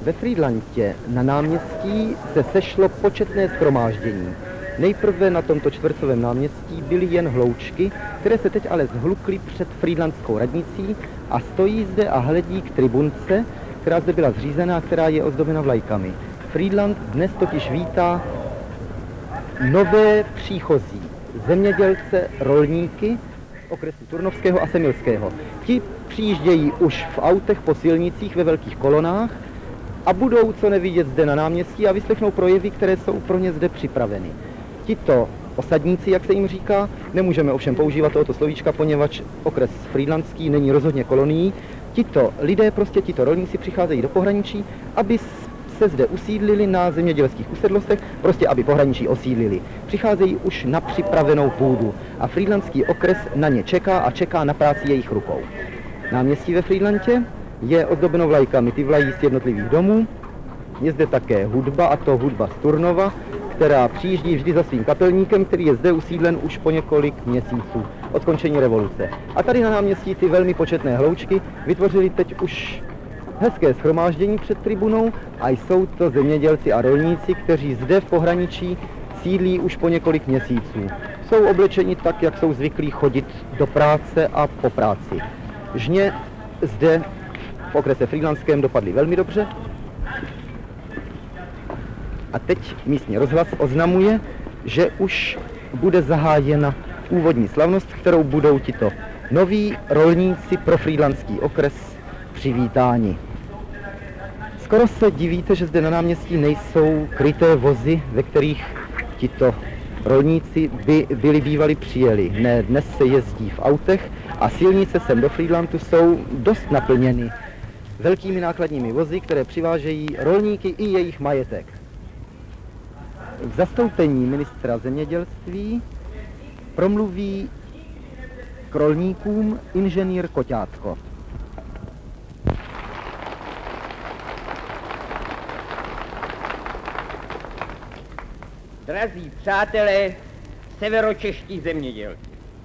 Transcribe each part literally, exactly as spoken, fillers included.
Ve Frýdlantě na náměstí se sešlo početné shromáždění. Nejprve na tomto čtvercovém náměstí byly jen hloučky, které se teď ale zhlukly před frýdlantskou radnicí a stojí zde a hledí k tribunce, která zde byla zřízená, která je ozdobena vlajkami. Frýdlant dnes totiž vítá nové příchozí, zemědělce, rolníky z okresu Turnovského a Semilského. Ti přijíždějí už v autech po silnicích ve velkých kolonách a budou co nevidět zde na náměstí a vyslechnou projevy, které jsou pro ně zde připraveny. Tito osadníci, jak se jim říká, nemůžeme ovšem používat tohoto slovíčka, poněvadž okres frýdlantský není rozhodně kolonií. Tito lidé, prostě tito rolníci přicházejí do pohraničí, aby se zde usídlili na zemědělských usedlostech, prostě aby pohraničí osídlili. Přicházejí už na připravenou půdu a frýdlantský okres na ně čeká a čeká na práci jejich rukou. Náměstí ve Frýdlantě je ozdobeno vlajkami, ty vlají z jednotlivých domů. Je zde také hudba, a to hudba z Turnova, která přijíždí vždy za svým kapelníkem, který je zde usídlen už po několik měsíců od skončení revoluce. A tady na náměstí ty velmi početné hloučky vytvořily teď už hezké shromáždění před tribunou a jsou to zemědělci a rolníci, kteří zde v pohraničí sídlí už po několik měsíců. Jsou oblečeni tak, jak jsou zvyklí chodit do práce a po práci. Žně zde v okrese frýdlantském dopadly velmi dobře. A teď místní rozhlas oznamuje, že už bude zahájena úvodní slavnost, kterou budou tito noví rolníci pro frýdlantský okres přivítáni. Skoro se divíte, že zde na náměstí nejsou kryté vozy, ve kterých tito rolníci by byli bývali přijeli. Ne, dnes se jezdí v autech a silnice sem do Frýdlantu jsou dost naplněny velkými nákladními vozy, které přivážejí rolníky i jejich majetek. V zastoupení ministra zemědělství promluví k rolníkům inženýr Koťátko. Drazí přátelé, severočeští zemědělci,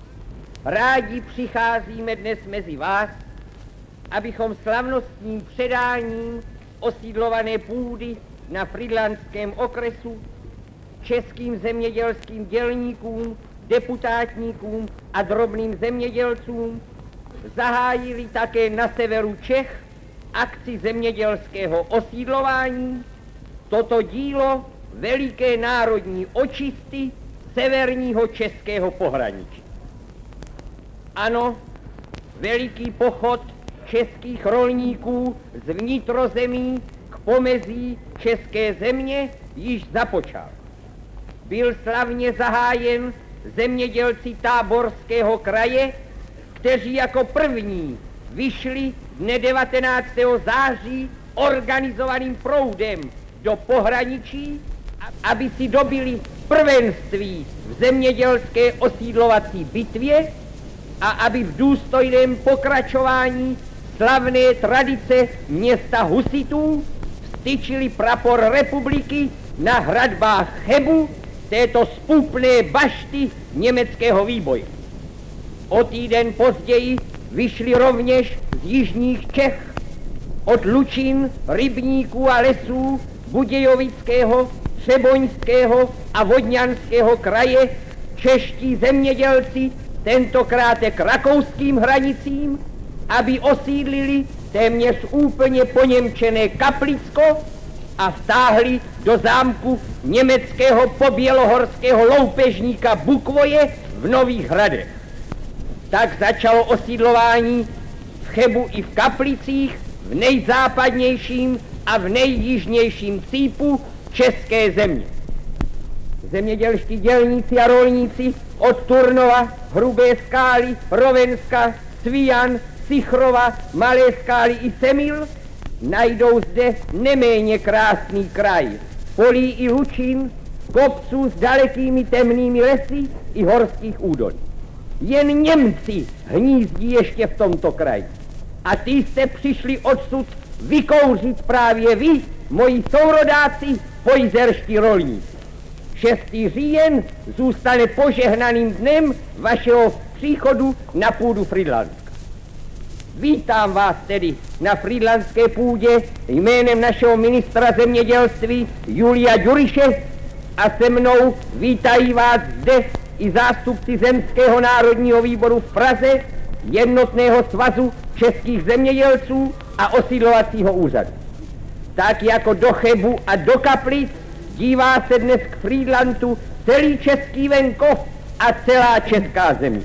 rádi přicházíme dnes mezi vás, abychom slavnostním předáním osídlované půdy na frýdlantském okresu českým zemědělským dělníkům, deputátníkům a drobným zemědělcům zahájili také na severu Čech akci zemědělského osídlování. Toto dílo veliké národní očisty severního českého pohraničí. Ano, veliký pochod českých rolníků z vnitrozemí k pomezí české země již započal. Byl slavně zahájen zemědělci Táborského kraje, kteří jako první vyšli dne devatenáctého září organizovaným proudem do pohraničí, aby si dobili prvenství v zemědělské osídlovací bitvě a aby v důstojném pokračování slavné tradice města husitů vztyčili prapor republiky na hradbách Chebu, této spupné bašty německého výboje. O týden později vyšli rovněž z jižních Čech, od Lučin, Rybníků a lesů Budějovického, Třeboňského a Vodňanského kraje čeští zemědělci, tentokrát k rakouským hranicím, aby osídlili téměř úplně poněmčené Kaplicko a vtáhli do zámku německého pobělohorského loupežníka Bukvoje v Nových Hradech. Tak začalo osídlování v Chebu i v Kaplicích, v nejzápadnějším a v nejjižnějším cípu české země. Zemědělští dělníci a rolníci od Turnova, Hrubé Skály, Rovenska, Svíjan, Sichrova, Malé Skály i Semil najdou zde neméně krásný kraj, polí i lučin, kopců s dalekými temnými lesy i horských údolí. Jen Němci hnízdí ještě v tomto kraji. A ty jste přišli odsud vykouřit právě vy, moji sourodáci, pojzerští rolníci. šestý říjen zůstane požehnaným dnem vašeho příchodu na půdu Frýdlantska. Vítám vás tedy na frýdlantské půdě jménem našeho ministra zemědělství Julia Ďuriše a se mnou vítají vás zde i zástupci Zemského národního výboru v Praze, Jednotného svazu českých zemědělců a osídlovacího úřadu. Tak jako do Chebu a do Kaplic dívá se dnes k Frýdlantu celý český venkov a celá česká země.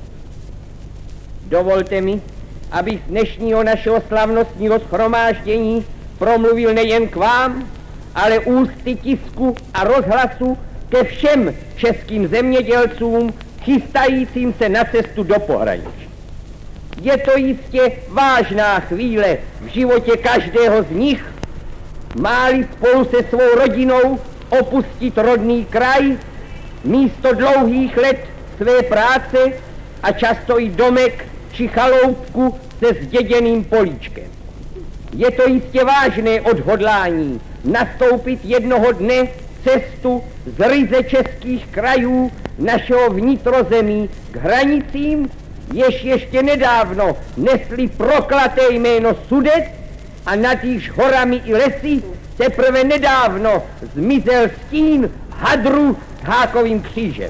Dovolte mi, abych z dnešního našeho slavnostního shromáždění promluvil nejen k vám, ale ústy tisku a rozhlasu ke všem českým zemědělcům chystajícím se na cestu do pohraničí. Je to jistě vážná chvíle v životě každého z nich, má-li spolu se svou rodinou opustit rodný kraj, místo dlouhých let své práce a často i domek či chaloupku se zděděným políčkem. Je to jistě vážné odhodlání nastoupit jednoho dne cestu z ryze českých krajů našeho vnitrozemí k hranicím, jež ještě nedávno nesli proklaté jméno Sudet a nad již horami i lesy teprve nedávno zmizel stín hadru s hákovým křížem.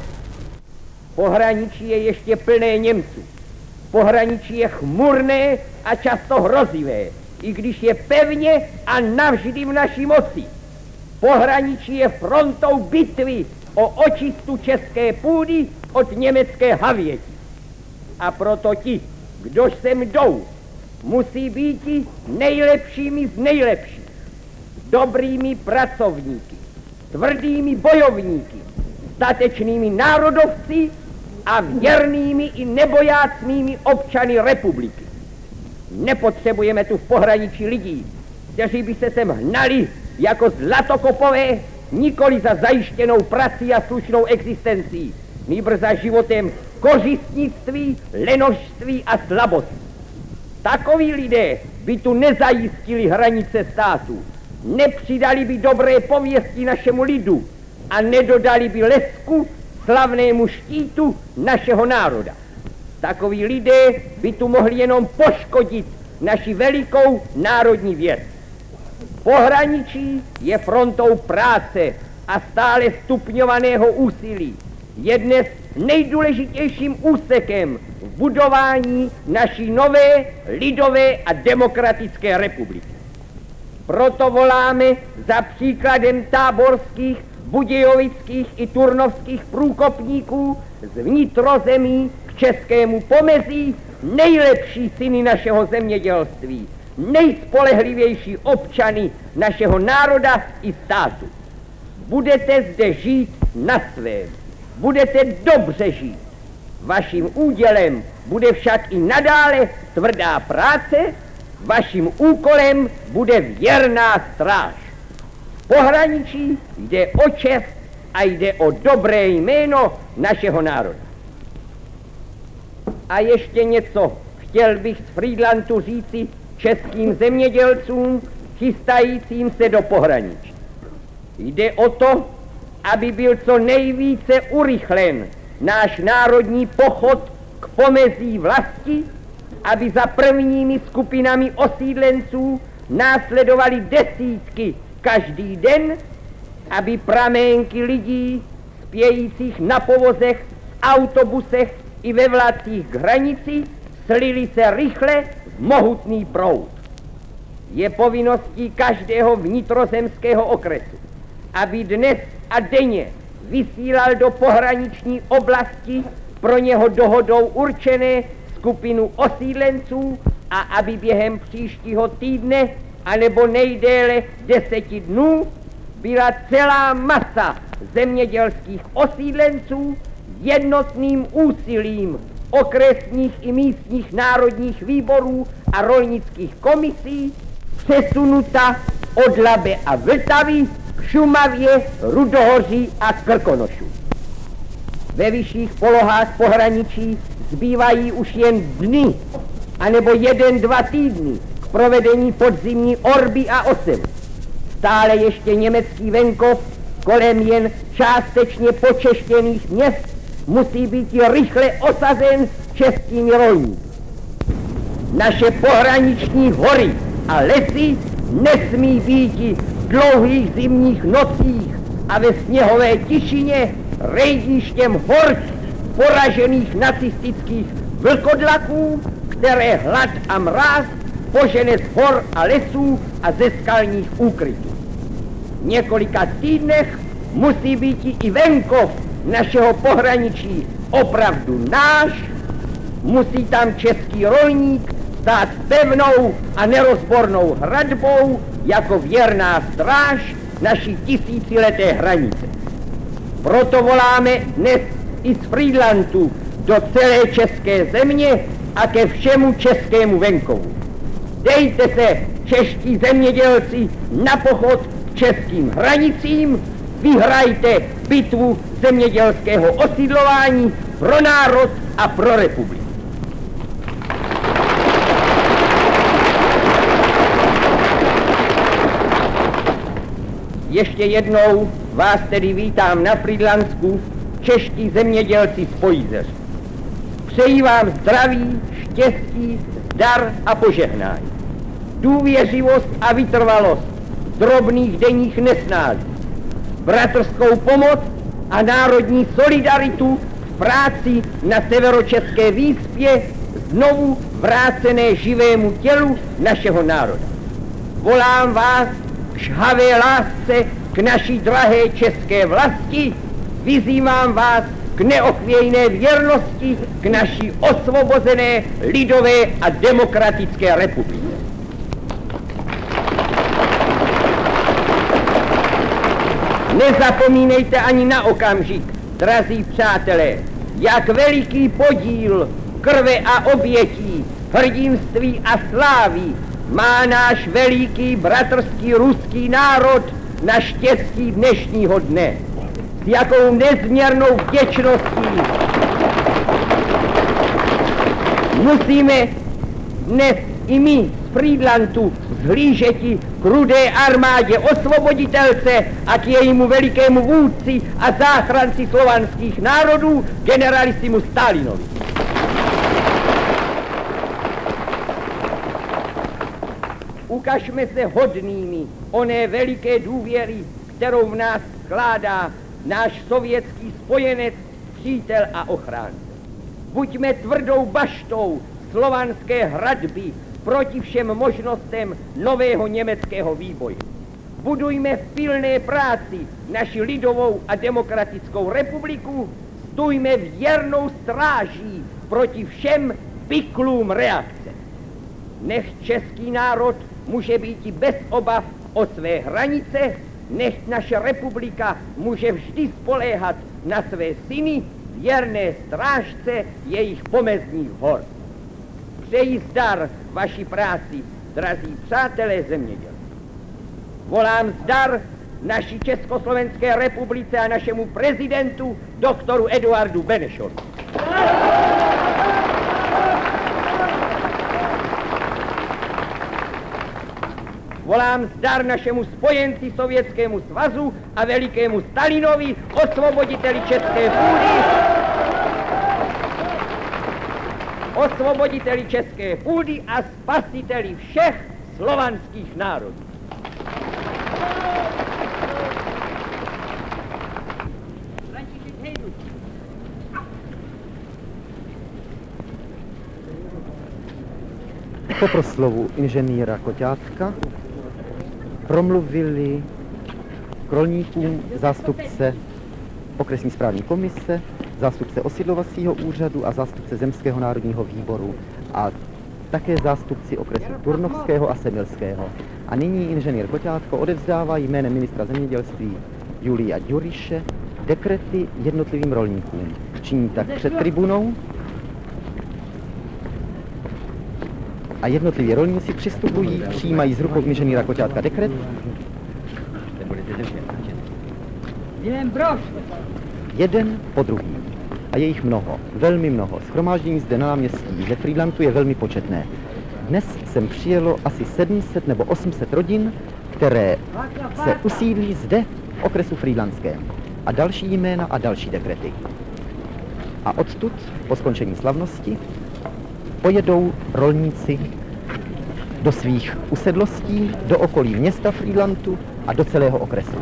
Pohraničí je ještě plné Němců. Pohraničí je chmurné a často hrozivé, i když je pevně a navždy v naší moci. Pohraničí je frontou bitvy o očistu české půdy od německé havěti. A proto ti, kdož sem jdou, musí být nejlepšími z nejlepších, dobrými pracovníky, tvrdými bojovníky, statečnými národovci a věrnými i nebojácnými občany republiky. Nepotřebujeme tu v pohraničí lidí, kteří by se sem hnali jako zlatokopové, nikoli za zajištěnou prací a slušnou existencí, nýbrž za životem kořistnictví, lenožství a slabosti. Takoví lidé by tu nezajistili hranice státu, nepřidali by dobré pověsti našemu lidu a nedodali by lesku slavnému štítu našeho národa. Takoví lidé by tu mohli jenom poškodit naši velikou národní věc. Pohraničí je frontou práce a stále stupňovaného úsilí. Je dnes nejdůležitějším úsekem v budování naší nové, lidové a demokratické republiky. Proto voláme za příkladem táborských, budějovických i turnovských průkopníků z vnitrozemí k českému pomezí nejlepší syny našeho zemědělství, nejspolehlivější občany našeho národa i státu. Budete zde žít na svém, budete dobře žít. Vaším údělem bude však i nadále tvrdá práce, vaším úkolem bude věrná stráž. V pohraničí jde o čest a jde o dobré jméno našeho národa. A ještě něco chtěl bych z Frýdlantu říci českým zemědělcům chystajícím se do pohraničí. Jde o to, aby byl co nejvíce urychlen náš národní pochod k pomezí vlasti, aby za prvními skupinami osídlenců následovaly desítky každý den, aby praménky lidí spějících na povozech, autobusech i ve vlacích k hranici slily se rychle v mohutný proud. Je povinností každého vnitrozemského okresu, aby dnes a denně vysílal do pohraniční oblasti pro něho dohodou určené skupinu osídlenců a aby během příštího týdne anebo nejdéle deseti dnů byla celá masa zemědělských osídlenců jednotným úsilím okresních i místních národních výborů a rolnických komisí přesunuta od Labe a Vltavy k Šumavě, Rudohoří a Krkonošu. Ve vyšších polohách pohraničí zbývají už jen dny, anebo jeden, dva týdny k provedení podzimní orby a osevu. Stále ještě německý venkov kolem jen částečně počeštěných měst musí být rychle osazen českými rolníky. naše pohraniční hory a lesy nesmí být v dlouhých zimních nocích a ve sněhové tišině rejdištěm hor poražených nacistických vlkodlaků, které hlad a mráz požene z hor a lesů a ze skalních úkrytů. V několika týdnech musí být i venkov našeho pohraničí opravdu náš, musí tam český rolník stát pevnou a nerozbornou hradbou jako věrná stráž naší tisícileté hranice. Proto voláme dnes i z Frýdlantu do celé české země a ke všemu českému venkovu. Dejte se, čeští zemědělci, na pochod k českým hranicím, vyhrajte bitvu zemědělského osídlování pro národ a pro republiku. Ještě jednou vás tedy vítám na Frýdlansku, čeští zemědělci z Pojízeře. Přeji vám zdraví, štěstí, zdar a požehnání. Důvěřivost a vytrvalost v drobných denních nesnází. Bratrskou pomoc a národní solidaritu v práci na severočeské výspě znovu vrácené živému tělu našeho národa. Volám vás k žhavé lásce k naší drahé české vlasti, vyzývám vás k neochvějné věrnosti k naší osvobozené, lidové a demokratické republice. Nezapomínejte ani na okamžik, drazí přátelé, jak veliký podíl krve a obětí, hrdinství a slávy má náš veliký bratrský ruský národ na štěstí dnešního dne. S jakou nezměrnou vděčností musíme dnes i my z Frýdlantu zhlížeti k rudé armádě osvoboditelce a k jejímu velikému vůdci a záchranci slovanských národů, generalisimu Stalinovi. Ukažme se hodnými oné veliké důvěry, kterou v nás vkládá náš sovětský spojenec, přítel a ochránce. Buďme tvrdou baštou slovanské hradby proti všem možnostem nového německého výboje. Budujme v pilné práci naši lidovou a demokratickou republiku, stůjme věrnou stráží proti všem pyklům reakce. Nech český národ může být bez obav o své hranice, nech naše republika může vždy spoléhat na své syny, věrné strážce jejich pomezních hor. Přeji zdar vaší práci, drazí přátelé zemědělci. Volám zdar naší Československé republice a našemu prezidentu, doktoru Eduardu Benešovi. Volám zdar našemu spojenci Sovětskému svazu a velikému Stalinovi, osvoboditeli české půdy, osvoboditeli české půdy a spasiteli všech slovanských národů. Po proslovu inženýra Koťátka promluvili k rolníkům zástupce okresní správní komise, zástupce osídlovacího úřadu a zástupce Zemského národního výboru a také zástupci okresu Turnovského a Semilského. A nyní inženýr Koťátko odevzdává jménem ministra zemědělství Julia Ďuriše dekrety jednotlivým rolníkům. Činí tak před tribunou a jednotliví rolníci přistupují, přijímají z rukou inženýra Koťátka dekret. Jeden po druhý. A je jich mnoho, velmi mnoho. Shromáždění zde na náměstí ve Frýdlantu je velmi početné. Dnes sem přijelo asi sedm set nebo osm set rodin, které se usídlí zde v okresu Frýdlantském. A další jména a další dekrety. A odtud, po skončení slavnosti, pojedou rolníci do svých usedlostí, do okolí města Frýdlantu a do celého okresu.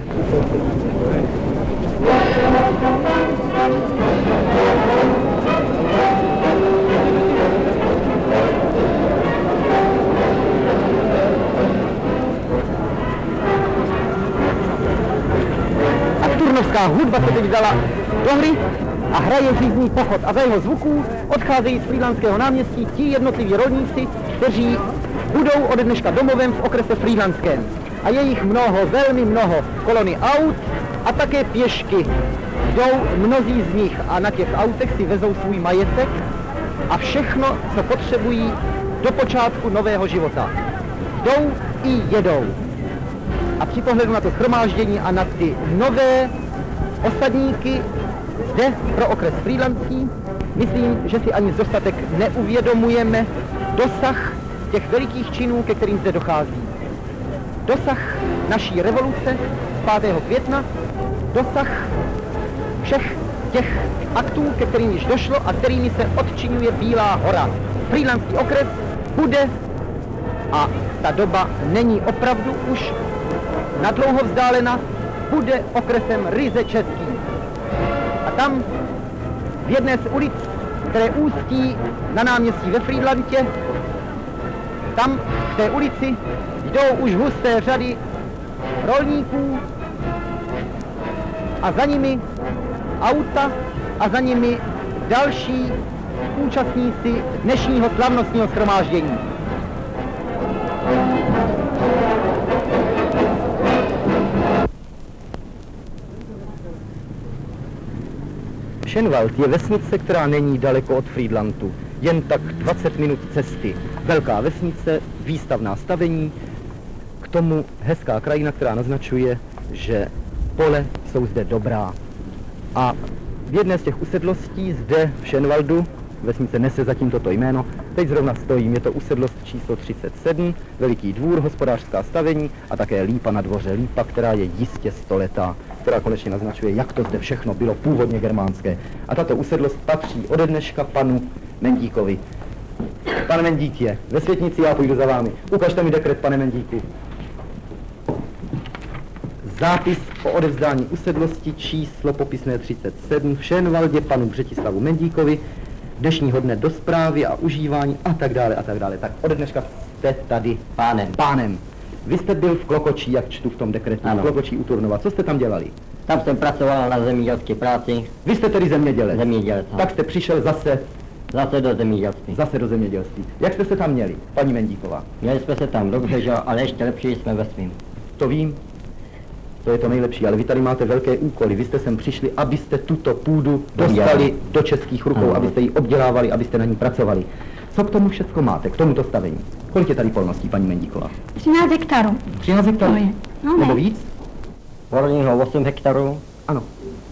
A turnovská hudba se teď vzala do hry a hraje řízný pochod a za jeho zvuků odcházejí z Frýdlantského náměstí ti jednotliví rolníci, kteří budou ode dneška domovem v okrese Frýdlantském. A je jich mnoho, velmi mnoho, kolony aut a také pěšky. Jdou mnozí z nich a na těch autech si vezou svůj majetek a všechno, co potřebují do počátku nového života. Jdou i jedou. A při pohledu na to shromáždění a na ty nové osadníky zde pro okres Frýdlantský, myslím, že si ani dostatek neuvědomujeme dosah těch velikých činů, ke kterým zde dochází. Dosah naší revoluce z pátého května, dosah všech těch aktů, ke kterým již došlo a kterými se odčiňuje Bílá hora. Frýdlantský okres bude, a ta doba není opravdu už nadlouho vzdálena, bude okresem ryze českým. A tam v jedné z ulic, které ústí na náměstí ve Frýdlantě, tam v té ulici jdou už husté řady rolníků a za nimi auta a za nimi další účastníci dnešního slavnostního shromáždění. Schönwald je vesnice, která není daleko od Frýdlantu, jen tak dvacet minut cesty. Velká vesnice, výstavná stavení, k tomu hezká krajina, která naznačuje, že pole jsou zde dobrá. A v jedné z těch usedlostí zde v Schönwaldu, vesnice nese zatím toto jméno, teď zrovna stojím, je to usedlost číslo třicet sedm, veliký dvůr, hospodářská stavení a také lípa na dvoře, lípa, která je jistě stoletá, která konečně naznačuje, jak to zde všechno bylo původně germánské. A tato usedlost patří ode dneška panu Mendíkovi. Pane Mendíky, ve světnici já půjdu za vámi. Ukažte mi dekret, pane Mendíku. Zápis o odevzdání usedlosti číslo popisné třicet sedm v Schönwaldě panu Břetislavu Mendíkovi, dnešního dne do správy a užívání a tak dále a tak dále. Tak ode dneška jste tady pánem. Pánem. Vy jste byl v Klokočí, jak čtu v tom dekretu, ano. V Klokočí u Turnova. Co jste tam dělali? Tam jsem pracoval na zemědělské práci. Vy jste tedy zemědělec? Zemědělec. Tak jste přišel zase? Zase do zemědělství. Zase do zemědělství. Jak jste se tam měli, paní Mendíková? Měli jsme se tam dobře, že? Ale ještě lepší jsme ve svým. To vím. To je to nejlepší, ale vy tady máte velké úkoly. Vy jste sem přišli, abyste tuto půdu dostali do českých rukou, ano. Abyste ji obdělávali, abyste na ní pracovali. Co k tomu všechno máte, k tomuto stavení? Kolik je tady polností, paní Mendíková? třináct hektarů. třináct hektarů? No, nebo ne. víc? Volného osm hektarů. Ano.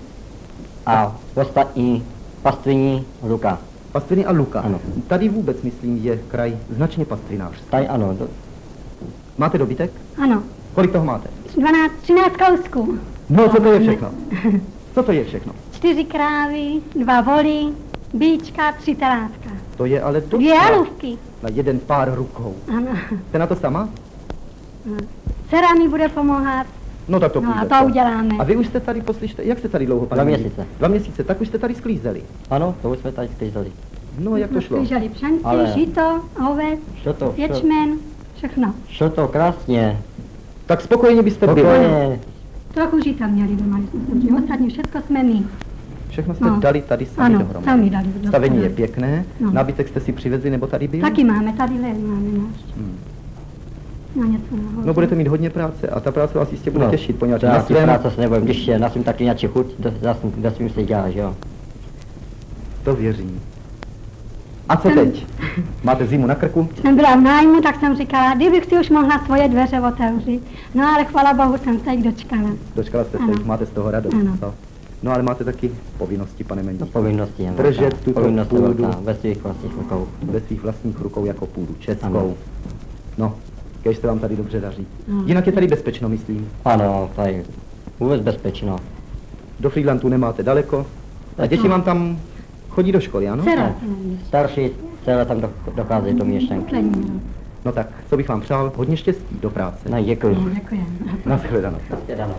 A ostatní pastviní luka. Pastviny a luka. Ano. Tady vůbec, myslím, je kraj značně pastvinářský. Tady ano. Do... Máte dobytek? Ano. Kolik toho máte? dvanáct, třináct kousků. No, co to je všechno? Co to je všechno? Čtyři krávy, dva voly, bíčka, tři telátka. To je ale dost. Dvě halůvky. Na jeden pár rukou. Ano. Jste na to sama? Dcera mi bude pomáhat. No tak to No půjde. a to uděláme. A vy už jste tady, poslyšte, jak jste tady dlouho, pane Dva Mendík? měsíce. Dva měsíce, tak už jste tady sklízeli. Ano, to už jsme tady sklízeli. No, jak to šlo? Sklíželi pšenici, Ale- žito, ovec, Šlo to, šlo, ječmen, všechno. šlo to krásně. Tak spokojeně byste byli. Spokojně. Trochu žita měli doma, že ostatní všechno jsme my. Všechno jste No. dali tady sami Ano, dohromady. sami dali. do- Stavení je pěkné, No. nábytek jste si přivezli nebo tady byl? Taky máme, tady les máme náš. Hmm. No něco nahoře. No budete mít hodně práce a ta práce vás jistě bude No, těšit, poněvadž já na ty svém, práce se nebojím, když je na svým taky nějaký chuť, do svým se dělá, že jo. to věřím. A co Jsem- teď? Máte zimu na krku? Jsem byla v nájmu, tak jsem říkala, kdybych si už mohla svoje dveře otevřít. No ale chvala Bohu, jsem se jich dočkala. Dočkala jste se, Ano. jich, máte z toho radost, Ano. co? No ale máte taky povinnosti, pane To Mendík. povinnosti je Držet velká. tuto Povinnost je půdu. velká, ve svých vlastních rukou. Ve svých vlastních rukou jako půdu českou. Ano. No, kež se vám tady dobře daří. No. Jinak je tady bezpečno, myslím. Ano, tady vůbec bezpečno. Do Frýdlantu nemáte daleko. A děti No. vám tam chodí do školy, ano? Dcera. Starší dcera tam do, dochází do měšťanky. Poslední, no. No tak, co bych vám přál? Hodně štěstí do práce. No, děkuji. No, děkujem. Naschledanou. Nashledanou.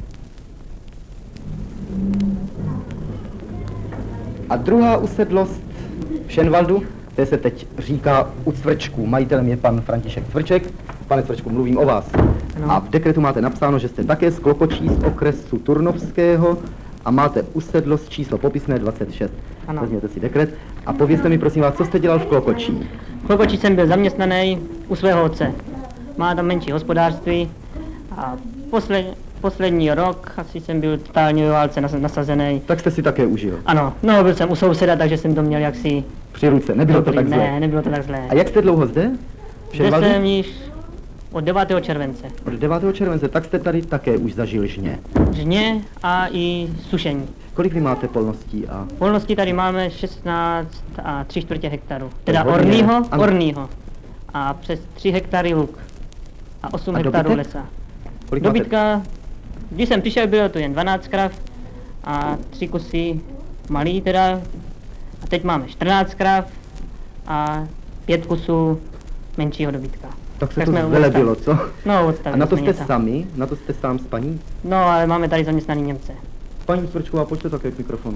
A druhá usedlost v Šenvaldu, té se teď říká u Cvrčků. Majitelem je pan František Cvrček. Pane Cvrčku, mluvím o vás. Ano. A v dekretu máte napsáno, že jste také z Klokočí z okresu Turnovského a máte usedlost číslo popisné dvacet šest. Ano. Vezměte si dekret a povězte mi prosím vás, co jste dělal v Klokočí. V Klokoči jsem byl zaměstnaný u svého otce. Má tam menší hospodářství a posled, poslední rok asi jsem byl totálně ve válce nas, nasazený. Tak jste si také užil. Ano, no byl jsem u souseda, takže jsem to měl jaksi Při ruce, nebylo to dobrý. tak zlé. Ne, nebylo to tak zlé. A jak jste dlouho zde? V Zde Šenvaldu? jsem již od devátého července. Od devátého července, tak jste tady také už zažil žně. Žně a i sušení. Kolik vy máte polností a... Polnosti tady máme šestnáct a tři čtvrtě hektaru. Teda hodně. ornýho, Ano. ornýho. A přes tři hektary luk. A osm A hektarů dobytek? lesa. Kolik máte? Dobytka, když jsem přišel, bylo to jen dvanáct krav a tři kusy malý teda. A teď máme čtrnáct krav a pět kusů menšího dobytka. Tak se Tak to jsme zvelebilo, co? No, A odstavili na to jsme jste něco. sami? Na to jste sám s paní? No, ale máme tady zaměstnaný Němce. Paní Cvrčková, pojďte také k mikrofonu.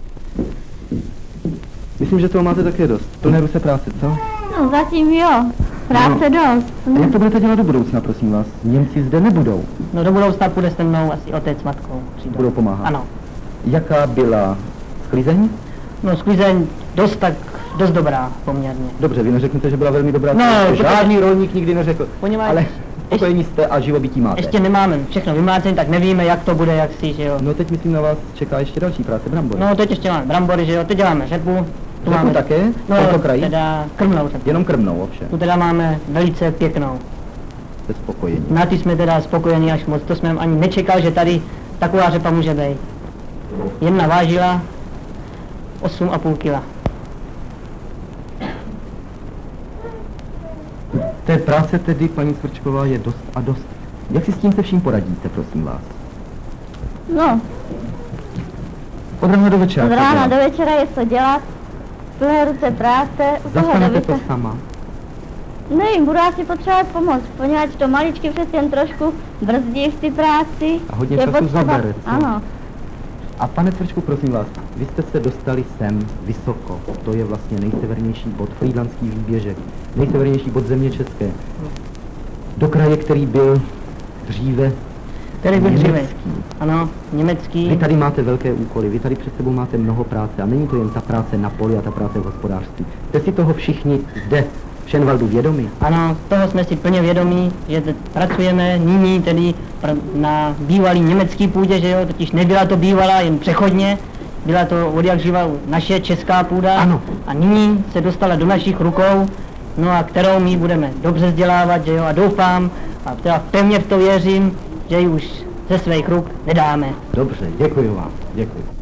Myslím, že toho máte také dost. Plné ruce práce, co? No, zatím jo. Práce dost. A jak to budete dělat do budoucna, prosím vás? Němci zde nebudou. No, do budoucna půjde se mnou asi otec s matkou. Přijdou. Budou pomáhat. Ano. Jaká byla sklizeň? No, sklizeň dost tak, dost dobrá poměrně. Dobře, vy neřeknete, že byla velmi dobrá. No, to protože- žádný rolník nikdy neřekl. Poněvadž Ale ještě- spokojení jste a živobytí máte. Ještě nemáme všechno vymlácení, tak nevíme, jak to bude, jak si, že jo. No teď myslím na vás čeká ještě další práce, brambory. No, teď ještě máme brambory, že jo, teď děláme řepu. Tu Řepu také? V No, tomto kraji? teda krmnou řepu. Jenom krmnou ovšem. Tu teda máme velice pěknou. Jste spokojení. Na ty jsme teda spokojení až moc, to jsme ani nečekal, že tady taková řepa může být. Jedna vážila osm a půl kila. Té práce tedy, paní Cvrčková, je dost a dost. Jak si s tím se vším poradíte, prosím vás? No, Od rána do večera. od co rána dělat? do večera je co dělat. Plné ruce práce, u toho Zastanete dobytka. to sama. Nevím, budu asi potřebovat pomoc, poněvadž to maličky přes jen trošku brzdí v ty práci. A hodně Je času potřeba- zabere, co? Ano, A pane Cvrčku, prosím vás, vy jste se dostali sem vysoko. To je vlastně nejsevernější bod Frýdlantských výběžek. Nejsevernější bod země české. Do kraje, který byl dříve Který byl dříve. německý. Ano, německý. Vy tady máte velké úkoly, vy tady před sebou máte mnoho práce a není to jen ta práce na poli a ta práce v hospodářství. Jste si toho všichni zde v Šenvaldu vědomi? Ano, toho jsme si plně vědomí, že t- pracujeme nyní tedy pr- na bývalý německý půdě, že jo, totiž nebyla to bývalá jen přechodně, byla to od jak živa naše česká půda. Ano. A nyní se dostala do našich rukou, no a kterou my budeme dobře vzdělávat, že jo, a doufám, a teda pevně v to věřím, že ji už ze svých ruk nedáme. Dobře, děkuji vám, děkuji.